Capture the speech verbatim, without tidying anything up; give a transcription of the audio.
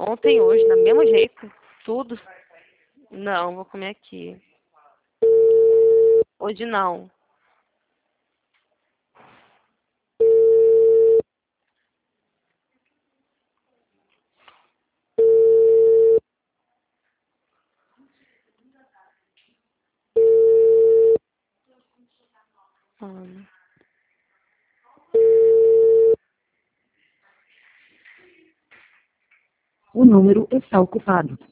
Ontem, hoje, do mesmo jeito. Tudo. Não, vou comer aqui. Hoje não. Hum. O número está ocupado.